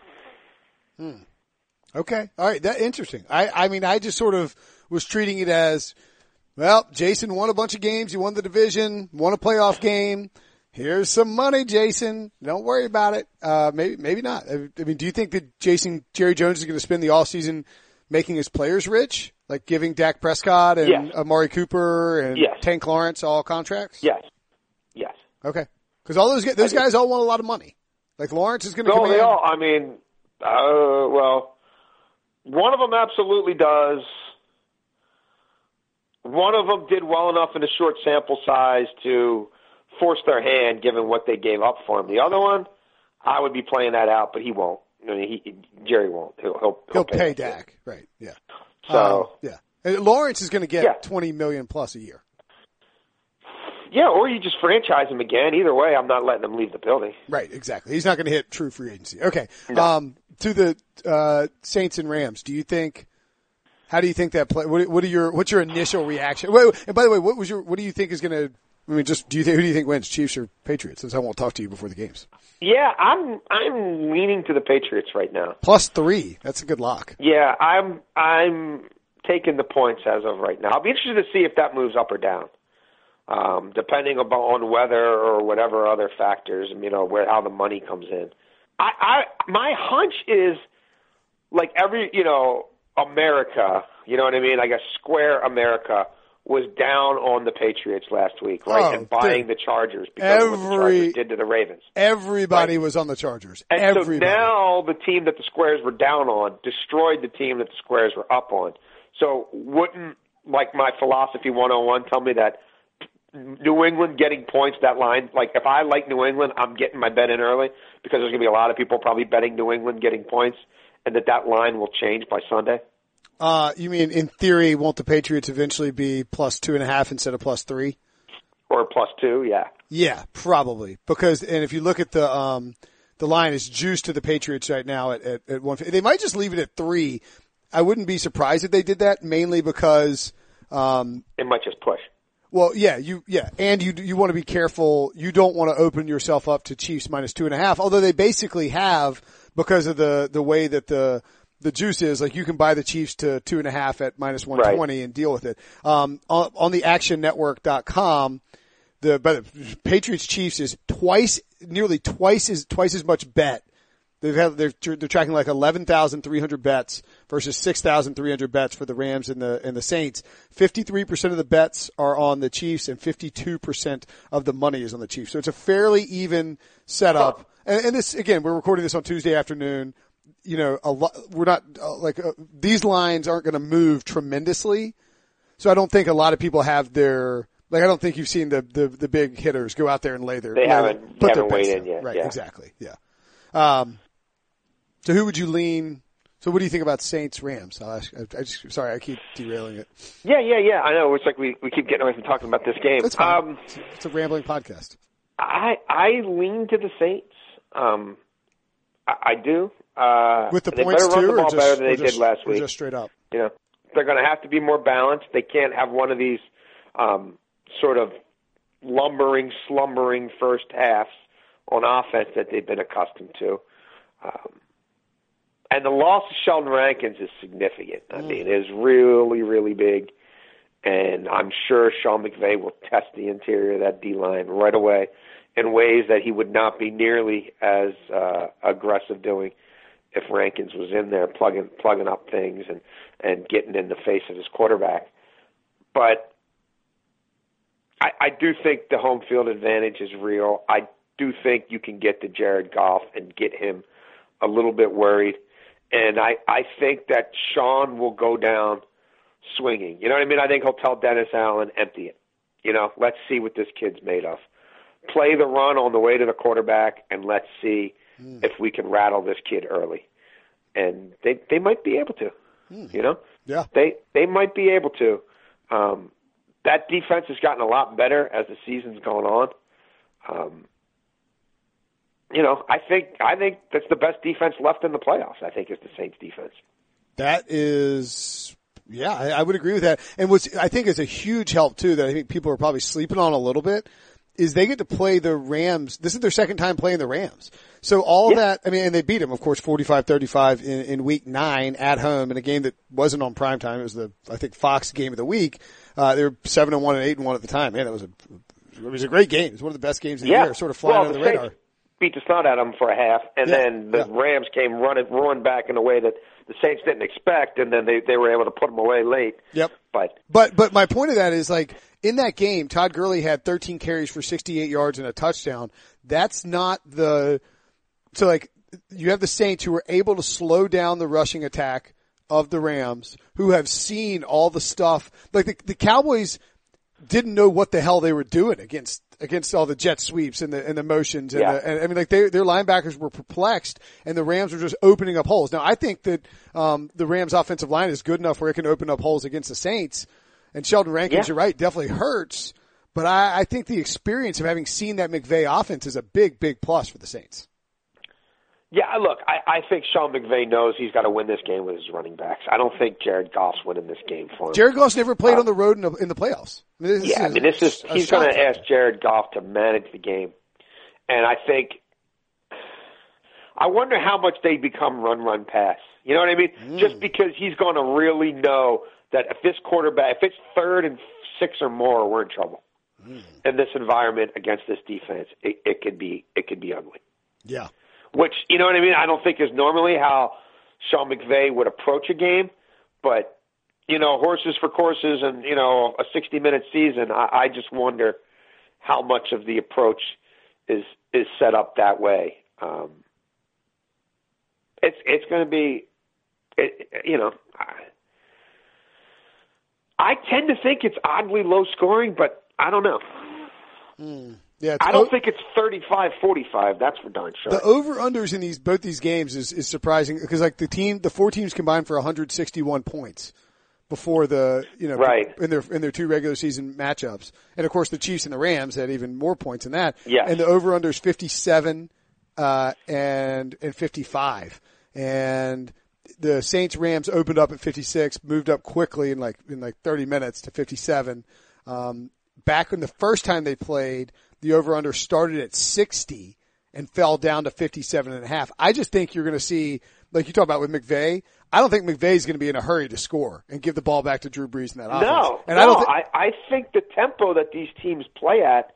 Okay. All right. That's interesting. I mean, I just sort of was treating it as, well, Jason won a bunch of games. He won the division, won a playoff game. Here's some money, Jason. Don't worry about it. Maybe not. I mean, do you think that Jerry Jones is going to spend the offseason making his players rich? Like giving Dak Prescott and Amari Cooper and Tank Lawrence all contracts? Yes. Okay. Because all those guys all want a lot of money. Like Lawrence is going to come in. They all, I mean, well, one of them absolutely does. One of them did well enough in a short sample size to force their hand given what they gave up for him. The other one, I would be playing that out, but he won't. I mean, Jerry won't. He'll pay Dak. Right, yeah. So And Lawrence is going to get $20 million plus a year. Yeah, or you just franchise him again. Either way, I'm not letting him leave the building. Right, exactly. He's not going to hit true free agency. Okay. No. To the Saints and Rams, how do you think that play? What's your initial reaction? And by the way, what do you think is going to I mean, just who do you think wins, Chiefs or Patriots? Since I won't talk to you before the games. Yeah, I'm leaning to the Patriots right now. +3. That's a good lock. Yeah, I'm taking the points as of right now. I'll be interested to see if that moves up or down, depending on weather or whatever other factors, how the money comes in. My hunch is like America, you know what I mean? I guess square America was down on the Patriots last week, right? And buying the Chargers because of what the Chargers did to the Ravens. Everybody was on the Chargers. And everybody. So now the team that the Squares were down on destroyed the team that the Squares were up on. So wouldn't, like my philosophy 101 tell me that New England getting points, that line, like if I like New England, I'm getting my bet in early because there's going to be a lot of people probably betting New England getting points and that line will change by Sunday? You mean in theory, won't the Patriots eventually be +2.5 instead of +3? Or +2, yeah. Yeah, probably. Because, and if you look at the line is juiced to the Patriots right now at 150. They might just leave it at 3. I wouldn't be surprised if they did that, mainly because, it might just push. Well, and you want to be careful. You don't want to open yourself up to Chiefs -2.5, although they basically have, because of the way that the juice is, like you can buy the Chiefs to 2.5 at -120 and deal with it. On the actionnetwork.com, the Patriots Chiefs is nearly twice as much bet. They're tracking like 11,300 bets versus 6,300 bets for the Rams and the Saints. 53% of the bets are on the Chiefs and 52% of the money is on the Chiefs. So it's a fairly even setup. And this, again, we're recording this on Tuesday afternoon. We're not these lines aren't going to move tremendously. So I don't think a lot of people have I don't think you've seen the big hitters go out there and lay their. They haven't weighed in yet. Right. Yeah. Exactly. Yeah. So who would you lean? So what do you think about Saints Rams? I'll ask, sorry, I keep derailing it. Yeah. I know. It's like we keep getting away from talking about this game. That's fine. It's a rambling podcast. I lean to the Saints. I do. With the they points better run too, the ball better than they did last week. Just straight up. They're going to have to be more balanced. They can't have one of these sort of slumbering first halves on offense that they've been accustomed to. And the loss of Sheldon Rankins is significant. I mean, it is really, really big. And I'm sure Sean McVay will test the interior of that D-line right away in ways that he would not be nearly as aggressive doing if Rankins was in there plugging up things and getting in the face of his quarterback. But I do think the home field advantage is real. I do think you can get to Jared Goff and get him a little bit worried. And I think that Sean will go down swinging. You know what I mean? I think he'll tell Dennis Allen, empty it. Let's see what this kid's made of. Play the run on the way to the quarterback, and let's see if we can rattle this kid early. And they might be able to, Yeah. They might be able to. That defense has gotten a lot better as the season's gone on. I think that's the best defense left in the playoffs, I think, is the Saints defense. That is, yeah, I would agree with that. And what I think is a huge help, too, that I think people are probably sleeping on a little bit, is they get to play the Rams. This is their second time playing the Rams. So that, and they beat them, of course, 45-35 in week 9 at home in a game that wasn't on primetime. It was I think, Fox game of the week. They were 7-1 and 8-1 at the time. Man, it was a great game. It was one of the best games of the year, sort of flying under the radar. Saints beat the snot out of them for a half, and then the Rams came roaring back in a way that the Saints didn't expect, and then they were able to put them away late. Yep. But my point of that is, like, in that game, Todd Gurley had 13 carries for 68 yards and a touchdown. That's not so like, you have the Saints who were able to slow down the rushing attack of the Rams, who have seen all the stuff. Like, the Cowboys didn't know what the hell they were doing against all the jet sweeps and the motions and their linebackers were perplexed and the Rams were just opening up holes. Now I think that the Rams offensive line is good enough where it can open up holes against the Saints, and Sheldon Rankins, you're right, definitely hurts, but I think the experience of having seen that McVay offense is a big plus for the Saints. Yeah, look, I think Sean McVay knows he's got to win this game with his running backs. I don't think Jared Goff's winning this game for him. Jared Goff's never played on the road in the playoffs. He's going to ask Jared Goff to manage the game. And I wonder how much they become run, pass. You know what I mean? Just because he's going to really know that if this quarterback, if it's 3rd and 6 or more, we're in trouble. In this environment against this defense, it could be ugly. Yeah. Which, you know what I mean? I don't think is normally how Sean McVay would approach a game, but, horses for courses and, a 60-minute season, I just wonder how much of the approach is set up that way. It's going to be, I tend to think it's oddly low scoring, but I don't know. Yeah, I don't think it's 35-45. That's for darn sure. The over-unders in both these games is surprising because the 4 teams combined for 161 points before right. in their 2 regular season matchups, and of course the Chiefs and the Rams had even more points than that. Yeah. And the over-unders 57 and 55, and the Saints Rams opened up at 56, moved up quickly in like 30 minutes to 57. Back when the first time they played, the over-under started at 60 and fell down to 57.5. I just think you're going to see, like you talk about with McVay, I don't think McVay's going to be in a hurry to score and give the ball back to Drew Brees in that offense. I think the tempo that these teams play at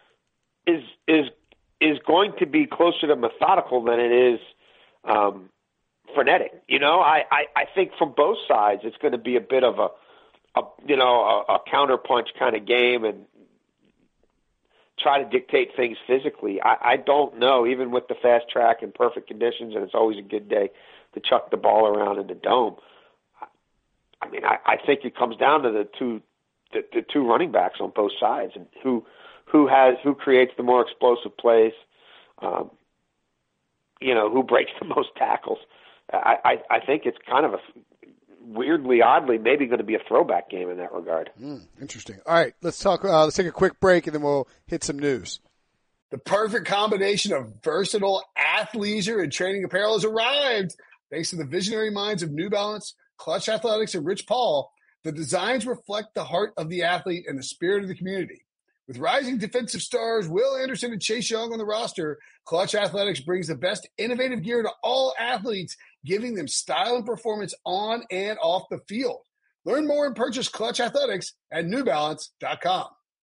is going to be closer to methodical than it is frenetic. I think from both sides it's going to be a bit of a counterpunch kind of game and try to dictate things physically. I don't know, even with the fast track and perfect conditions, and it's always a good day to chuck the ball around in the dome. I mean, I think it comes down to the two running backs on both sides and who creates the more explosive plays, who breaks the most tackles. I think it's kind of oddly, maybe going to be a throwback game in that regard. Interesting. All right, let's talk. Let's take a quick break, and then we'll hit some news. The perfect combination of versatile athleisure and training apparel has arrived. Thanks to the visionary minds of New Balance, Clutch Athletics, and Rich Paul, the designs reflect the heart of the athlete and the spirit of the community. With rising defensive stars Will Anderson and Chase Young on the roster, Clutch Athletics brings the best innovative gear to all athletes, giving them style and performance on and off the field. Learn more and purchase Clutch Athletics at NewBalance.com.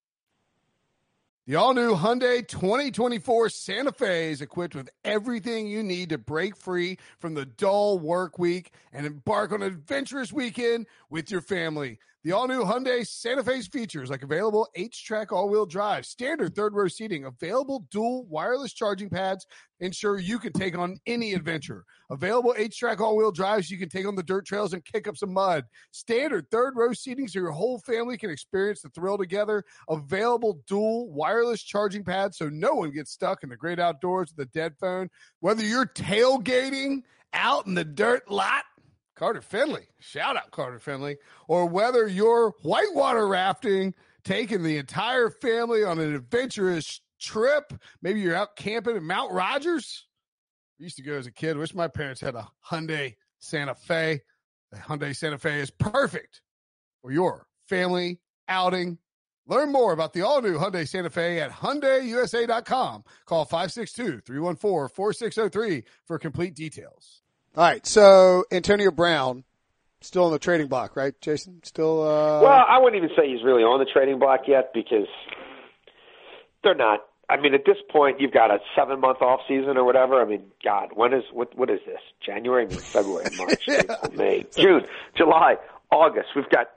The all-new Hyundai 2024 Santa Fe is equipped with everything you need to break free from the dull work week and embark on an adventurous weekend with your family. The all-new Hyundai Santa Fe's features like available H-Track all-wheel drive, standard third-row seating, available dual wireless charging pads, ensure you can take on any adventure. Available H-Track all-wheel drives you can take on the dirt trails and kick up some mud. Standard third-row seating so your whole family can experience the thrill together. Available dual wireless charging pads so no one gets stuck in the great outdoors with a dead phone. Whether you're tailgating out in the dirt lot, Carter Finley, shout out Carter Finley, or whether you're whitewater rafting, taking the entire family on an adventurous trip, maybe you're out camping in Mount Rogers. I used to go as a kid. Wish my parents had a Hyundai Santa Fe. The Hyundai Santa Fe is perfect for your family outing. Learn more about the all-new Hyundai Santa Fe at HyundaiUSA.com. Call 562-314-4603 for complete details. All right, so Antonio Brown, still on the trading block, right, Jason? Still. Well, I wouldn't even say he's really on the trading block yet because they're not. I mean, at this point, you've got a 7-month off season or whatever. I mean, God, what is this? January, February, March, April, May, June, July, August. We've got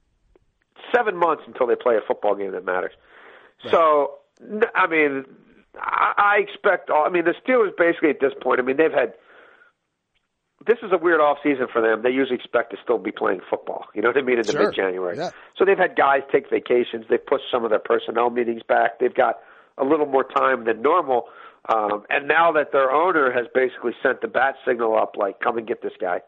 7 months until they play a football game that matters. Right. So, I mean, I expect. I mean, the Steelers basically at this point. I mean, they've had. This is a weird off season for them. They usually expect to still be playing football. You know what I mean? In the mid-January. Yeah. So they've had guys take vacations. They've pushed some of their personnel meetings back. They've got a little more time than normal. And now that their owner has basically sent the bat signal up, like, come and get this guy,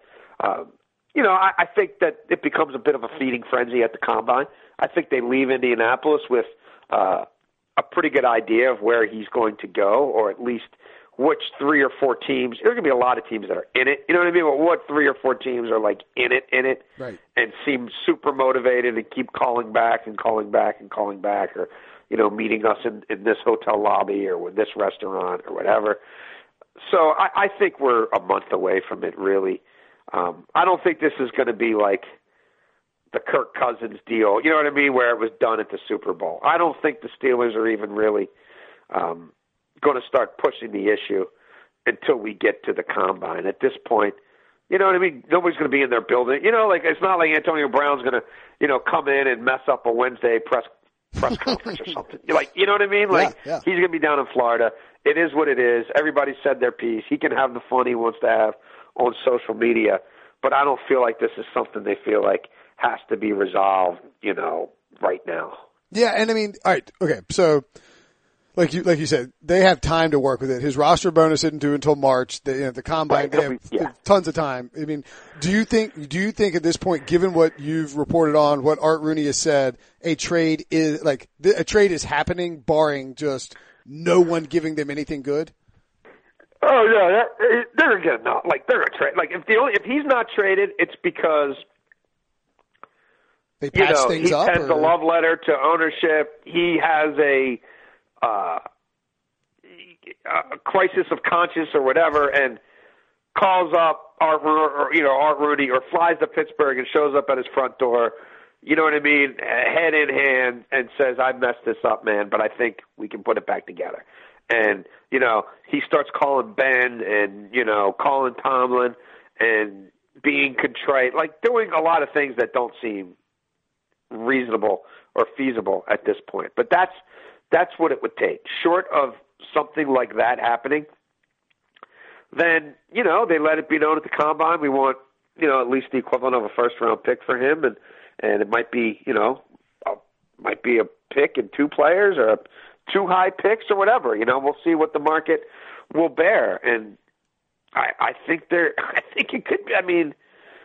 I think that it becomes a bit of a feeding frenzy at the combine. I think they leave Indianapolis with a pretty good idea of where he's going to go, or at least which 3 or 4 teams. There's going to be a lot of teams that are in it. You know what I mean? Well, what 3 or 4 teams are like in it, right, and seem super motivated and keep calling back, or meeting us in this hotel lobby or with this restaurant or whatever. So I think we're a month away from it, really. I don't think this is going to be like the Kirk Cousins deal, you know what I mean, where it was done at the Super Bowl. I don't think the Steelers are even really going to start pushing the issue until we get to the Combine. At this point, you know what I mean? Nobody's going to be in their building. It's not like Antonio Brown's going to, come in and mess up a Wednesday press conference or something. You know what I mean? He's going to be down in Florida. It is what it is. Everybody said their piece. He can have the fun he wants to have on social media, but I don't feel like this is something they feel like has to be resolved, right now. Yeah, and I mean, all right, okay, so like you said, they have time to work with it. His roster bonus isn't due until March. The Combine, they have tons of time. I mean, do you think at this point, given what you've reported on, what Art Rooney has said, a trade is happening, barring just no one giving them anything good? Oh yeah, they're gonna trade. If he's not traded, it's because they patch things up. He sends a love letter to ownership. He has a crisis of conscience or whatever, and calls up Art Rooney, or flies to Pittsburgh and shows up at his front door. You know what I mean? Head in hand, and says, "I messed this up, man, but I think we can put it back together." And, he starts calling Ben and, calling Tomlin and being contrite, doing a lot of things that don't seem reasonable or feasible at this point. But that's what it would take. Short of something like that happening, then, they let it be known at the Combine. We want, at least the equivalent of a first-round pick for him, and it might be, might be a pick and 2 players or 2 high picks or whatever. We'll see what the market will bear. And I think it could be. I mean,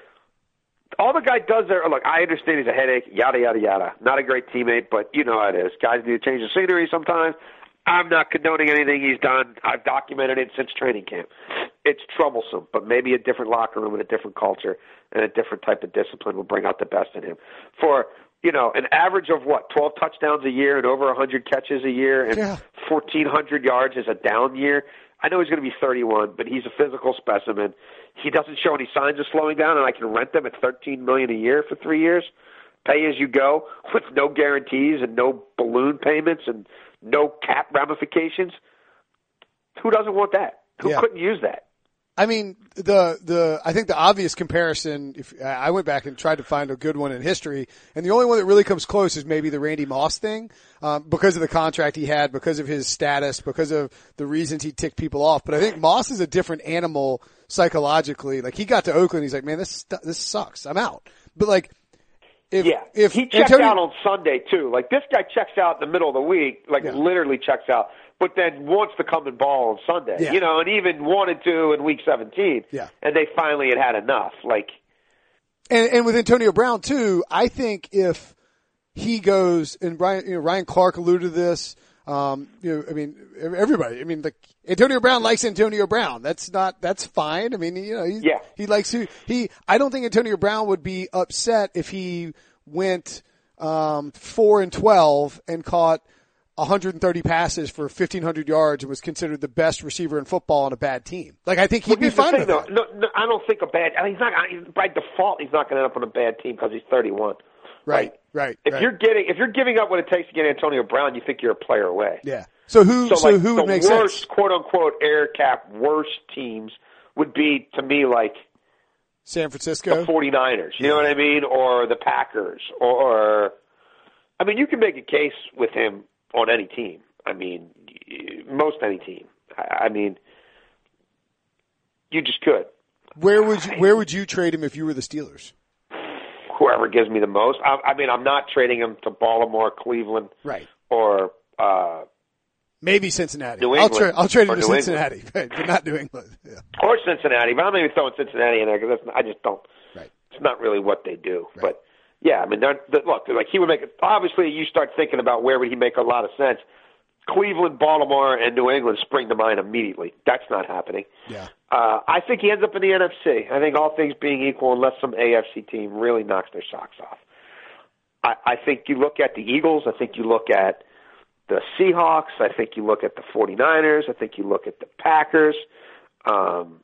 all the guy does there, look, I understand he's a headache, yada, yada, yada. Not a great teammate, but you know how it is. Guys need to change the scenery sometimes. I'm not condoning anything he's done. I've documented it since training camp. It's troublesome, but maybe a different locker room and a different culture and a different type of discipline will bring out the best in him. For an average of 12 touchdowns a year and over 100 catches a year and 1,400 yards is a down year. I know he's going to be 31, but he's a physical specimen. He doesn't show any signs of slowing down, and I can rent them at $13 million a year for 3 years, pay as you go, with no guarantees and no balloon payments and no cap ramifications. Who doesn't want that? Who couldn't use that? I mean, I think the obvious comparison, if I went back and tried to find a good one in history, and the only one that really comes close is maybe the Randy Moss thing, because of the contract he had, because of his status, because of the reasons he ticked people off. But I think Moss is a different animal psychologically. He got to Oakland, he's like, man, this sucks. I'm out. But if he checked out on Sunday too, this guy checks out in the middle of the week, literally checks out. But then wants to come and ball on Sunday, and even wanted to in Week 17. Yeah. And they finally had enough. And with Antonio Brown too, I think if he goes, and Ryan Clark alluded to this, everybody, Antonio Brown likes Antonio Brown. That's fine. I mean, he likes I don't think Antonio Brown would be upset if he went 4-12 and caught 130 passes for 1,500 yards and was considered the best receiver in football on a bad team. I think he'd be fine with that. No, I don't think he's not, by default, he's not going to end up on a bad team because he's 31. Right. If you're giving up what it takes to get Antonio Brown, you think you're a player away. Yeah. So who would make sense? The worst, quote unquote, air cap worst teams would be, to me, San Francisco, the 49ers. You know what I mean? Or the Packers. Or you can make a case with him on any team. Most any team. You just could. Where would you trade him if you were the Steelers? Whoever gives me the most. I'm not trading him to Baltimore, Cleveland, right, or maybe Cincinnati. New England. I'll trade him to Cincinnati, but not New England. Yeah. Or Cincinnati. But I'm not even throwing Cincinnati in there because I just don't. Right. It's not really what they do. Right. But yeah, look, he would make it. Obviously, you start thinking about where would he make a lot of sense. Cleveland, Baltimore, and New England spring to mind immediately. That's not happening. Yeah. I think he ends up in the NFC. I think all things being equal, unless some AFC team really knocks their socks off. I think you look at the Eagles. I think you look at the Seahawks. I think you look at the 49ers. I think you look at the Packers. And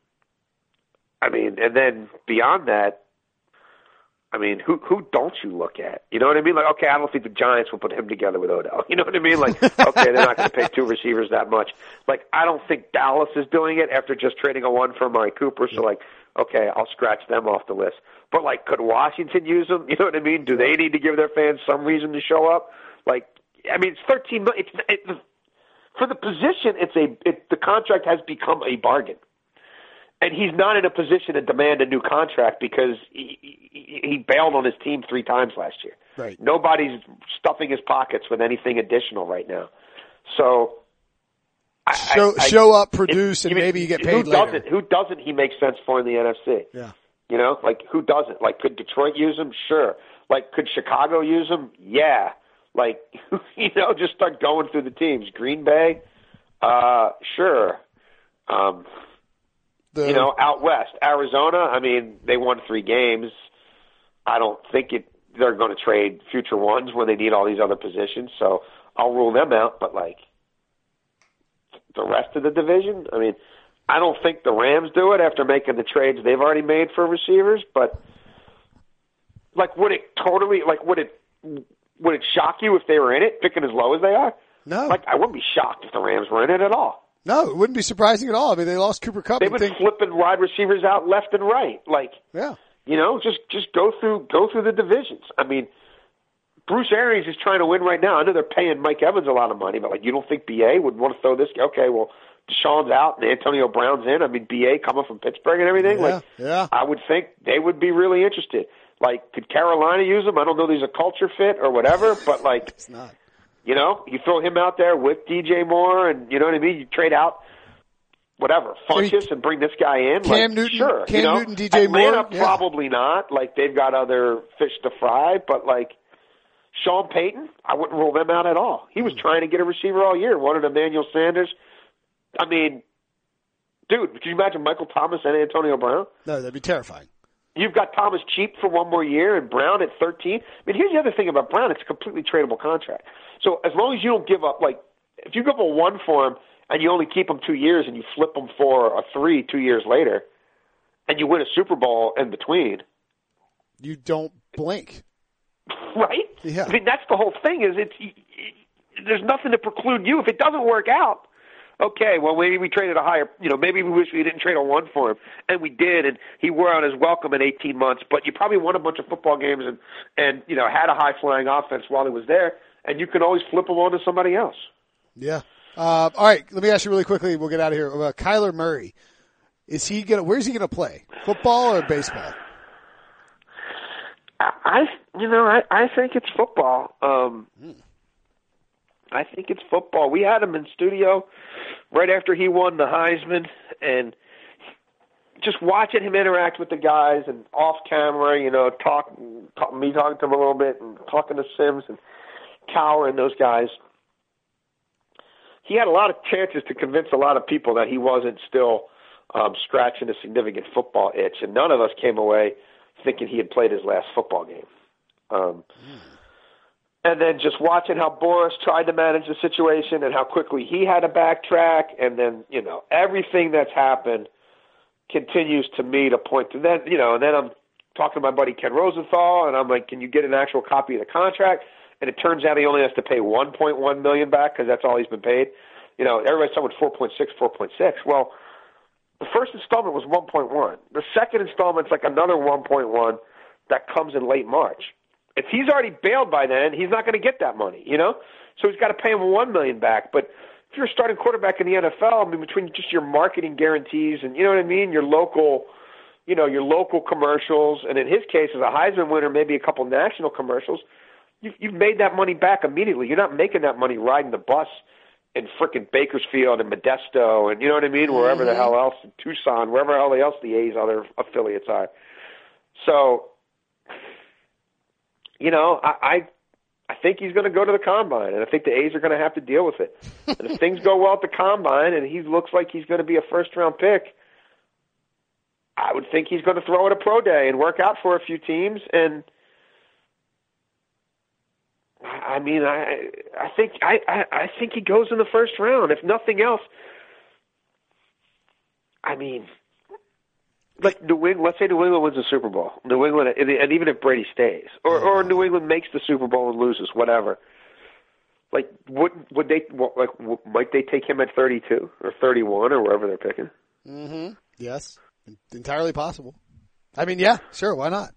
then beyond that, who don't you look at? You know what I mean? Like, okay, I don't think the Giants will put him together with Odell. You know what I mean? Like, okay, they're not going to pay 2 receivers that much. Like, I don't think Dallas is doing it after just trading a 1 for Amari Cooper. So, like, okay, I'll scratch them off the list. But, like, could Washington use them? You know what I mean? Do they need to give their fans some reason to show up? Like, it's $13 million. For the position, the contract has become a bargain. And he's not in a position to demand a new contract because he bailed on his team 3 times last year. Right. Nobody's stuffing his pockets with anything additional right now. So show up, produce, and maybe you get paid later. Who doesn't he make sense for in the NFC? Yeah. You know, like, who doesn't? Like, could Detroit use him? Sure. Like, could Chicago use him? Yeah. Like, just start going through the teams. Green Bay? Sure. Out west, Arizona, they won 3 games. I don't think they're going to trade future ones when they need all these other positions, so I'll rule them out. But, like, the rest of the division, I don't think the Rams do it after making the trades they've already made for receivers, but, like, would it shock you if they were in it, picking as low as they are? No. Like, I wouldn't be shocked if the Rams were in it at all. No, it wouldn't be surprising at all. They lost Cooper Kupp. They've been flipping wide receivers out left and right. Like, yeah. Just go through the divisions. Bruce Arians is trying to win right now. I know they're paying Mike Evans a lot of money, but, like, you don't think BA would want to throw this? Okay, well, Deshaun's out and Antonio Brown's in. BA coming from Pittsburgh and everything. Yeah. I would think they would be really interested. Like, could Carolina use him? I don't know if there's a culture fit or whatever, but, like, it's not. You throw him out there with DJ Moore and, you know what I mean? You trade out whatever, Funchess and bring this guy in. Cam Newton, sure. Newton, DJ Atlanta, Moore. Probably not. Like, they've got other fish to fry, but, like, Sean Payton, I wouldn't rule them out at all. He was trying to get a receiver all year, wanted Emmanuel Sanders. Dude, could you imagine Michael Thomas and Antonio Brown? No, that'd be terrifying. You've got Thomas cheap for 1 more year and Brown at 13. Here's the other thing about Brown. It's a completely tradable contract. So as long as you don't give up, like, if you give up a 1 for him and you only keep him 2 years and you flip him for a 3 2 years later and you win a Super Bowl in between. You don't blink. Right? Yeah. That's the whole thing is there's nothing to preclude you. If it doesn't work out, okay, well, maybe we traded a higher, maybe we wish we didn't trade a 1 for him, and we did, and he wore out his welcome in 18 months, but you probably won a bunch of football games and had a high-flying offense while he was there, and you can always flip him on to somebody else. Yeah. All right, let me ask you really quickly, we'll get out of here. Kyler Murray, where's he going to play? Football or baseball? I think it's football. I think it's football. We had him in studio right after he won the Heisman, and just watching him interact with the guys and off camera, me talking to him a little bit and talking to Sims and Cowher and those guys. He had a lot of chances to convince a lot of people that he wasn't still scratching a significant football itch, and none of us came away thinking he had played his last football game. And then just watching how Boris tried to manage the situation and how quickly he had to backtrack, and then, everything that's happened continues to me to point to that, and then I'm talking to my buddy Ken Rosenthal, and I'm like, can you get an actual copy of the contract? And it turns out he only has to pay $1.1 million back because that's all he's been paid. Everybody's talking about 4.6. Well, the first installment was 1.1. The second installment's like another 1.1 that comes in late March. If he's already bailed by then, he's not going to get that money, So he's got to pay him $1 million back. But if you're a starting quarterback in the NFL, between just your marketing guarantees and, your local commercials, and in his case, as a Heisman winner, maybe a couple national commercials, you've made that money back immediately. You're not making that money riding the bus in frickin' Bakersfield and Modesto and, wherever the hell else, Tucson, wherever else the A's other affiliates are. So, I think he's going to go to the Combine, and I think the A's are going to have to deal with it. And if things go well at the Combine and he looks like he's going to be a first-round pick, I would think he's going to throw it a pro day and work out for a few teams. And I mean, I think he goes in the first round. If nothing else, I mean, like New England. Let's say New England wins the Super Bowl. New England, and even if Brady stays, or New England makes the Super Bowl and loses, whatever. Like, would they might they take him at 32 or 31 or wherever they're picking? Mm-hmm. Yes, entirely possible. I mean, yeah, sure, why not?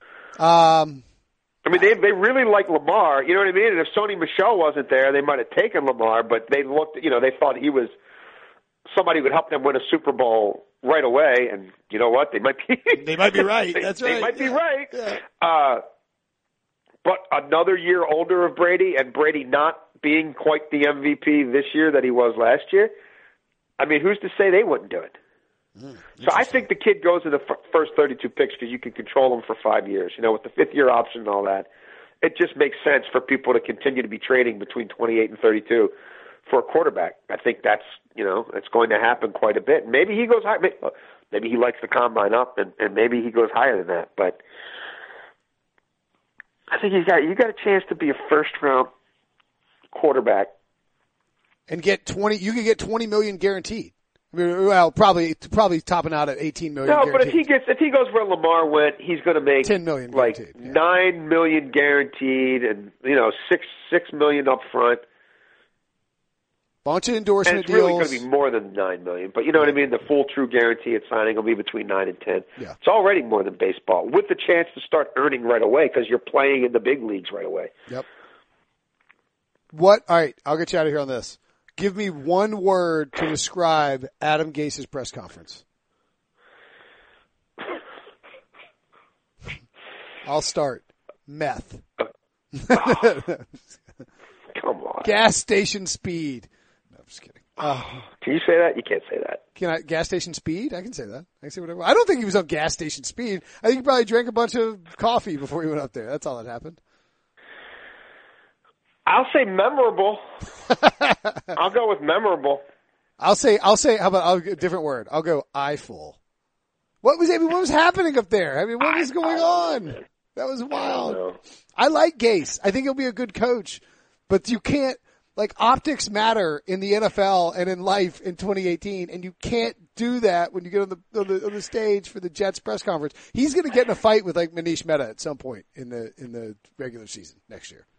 I mean, they really like Lamar, you know what I mean? And if Sony Michel wasn't there, they might have taken Lamar, but they looked, they thought he was somebody who would help them win a Super Bowl right away. And you know what? They might be right. That's right. They might be right. Yeah. But another year older of Brady, and Brady not being quite the MVP this year that he was last year, I mean, who's to say they wouldn't do it? So I think the kid goes in the first 32 picks because you can control him for 5 years. With the fifth-year option and all that, it just makes sense for people to continue to be trading between 28 and 32 for a quarterback. I think that's, it's going to happen quite a bit. Maybe he goes high. Maybe he likes the Combine up, and maybe he goes higher than that. But I think you got a chance to be a first-round quarterback and get 20. You could get $20 million guaranteed. I mean, well, probably topping out at $18 million. No, guaranteed. But if he goes where Lamar went, he's going to make $10 million, like $9 million guaranteed, and $6 million up front. Bunch of endorsement deals. And it's really deals. going to be more than $9 million, but you know what I mean. The full true guarantee at signing will be between 9 and 10. Yeah. It's already more than baseball, with the chance to start earning right away because you're playing in the big leagues right away. Yep. All right, I'll get you out of here on this. Give me one word to describe Adam Gase's press conference. I'll start. Meth. Come on. Gas station speed. No, I'm just kidding. Can you say that? You can't say that. Can I? Gas station speed? I can say that. I can say whatever. I don't think he was on gas station speed. I think he probably drank a bunch of coffee before he went up there. That's all that happened. I'll say memorable. I'll go with memorable. I'll say, how about a different word? I'll go eyeful. What was happening up there? I mean, what was going on? That was wild. I like Gase. I think he'll be a good coach, but you can't, optics matter in the NFL and in life in 2018, and you can't do that when you get on the stage for the Jets press conference. He's going to get in a fight with Manish Mehta at some point in the regular season next year.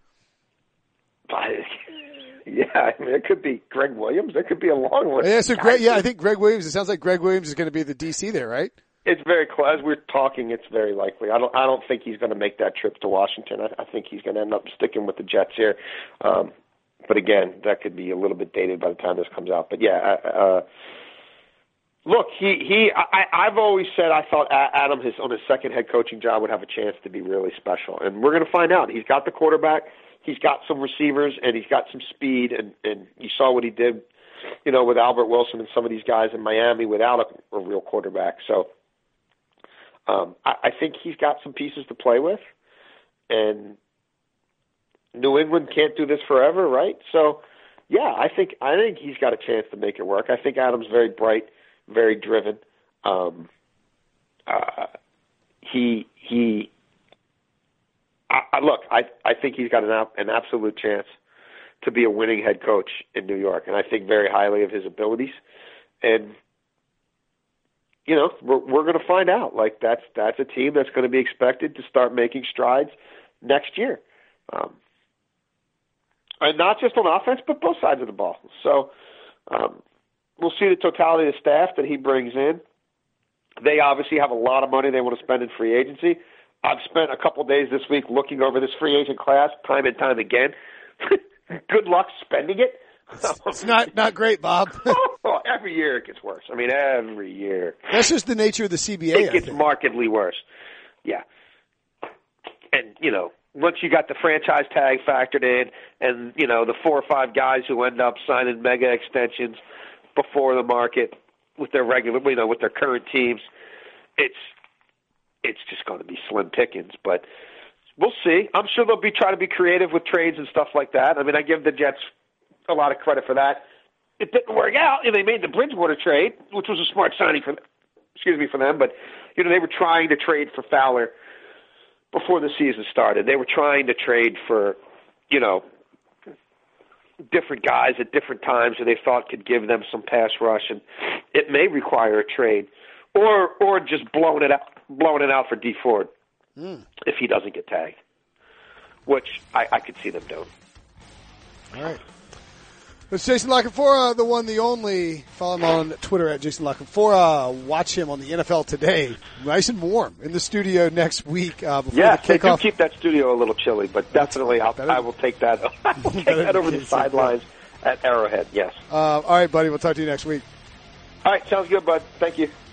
Yeah, I mean, it could be Greg Williams. There could be a long list. Yeah, so I think Greg Williams. It sounds like Greg Williams is going to be the DC there, right? It's very close. As we're talking, it's very likely. I don't think he's going to make that trip to Washington. I think he's going to end up sticking with the Jets here. But again, that could be a little bit dated by the time this comes out. But yeah, look, I've always said I thought Adam, on his second head coaching job, would have a chance to be really special, and we're going to find out. He's got the quarterback. He's got some receivers, and he's got some speed, and you saw what he did, with Albert Wilson and some of these guys in Miami without a real quarterback. So I think he's got some pieces to play with, and New England can't do this forever, right? So, yeah, I think he's got a chance to make it work. I think Adam's very bright, very driven. I think he's got an absolute chance to be a winning head coach in New York, and I think very highly of his abilities. And we're going to find out. That's a team that's going to be expected to start making strides next year, and not just on offense, but both sides of the ball. So we'll see the totality of the staff that he brings in. They obviously have a lot of money they want to spend in free agency. I've spent a couple of days this week looking over this free agent class time and time again. Good luck spending it. It's not great, Bob. Every year it gets worse. I mean, every year. That's just the nature of the CBA. It gets markedly worse. Yeah. And, once you got the franchise tag factored in and, the 4 or 5 guys who end up signing mega extensions before the market with their regular, with their current teams, it's just going to be slim pickings. But We'll see. I'm sure they'll be trying to be creative with trades and stuff like that. I mean, I give the Jets a lot of credit for that. It didn't work out, and they made the Bridgewater trade, which was a smart signing for them. But they were trying to trade for Fowler before the season started. They were trying to trade for different guys at different times who they thought could give them some pass rush, and it may require a trade or just blowing it out for Dee Ford if he doesn't get tagged, which I could see them doing. All right. It's Jason La Canfora, the one, the only. Follow him on Twitter at Jason La Canfora. Watch him on the NFL Today. Nice and warm in the studio next week before the kickoff. They do keep that studio a little chilly, but definitely I will take that. I will take that over the sidelines at Arrowhead. Yes. All right, buddy. We'll talk to you next week. All right. Sounds good, bud. Thank you.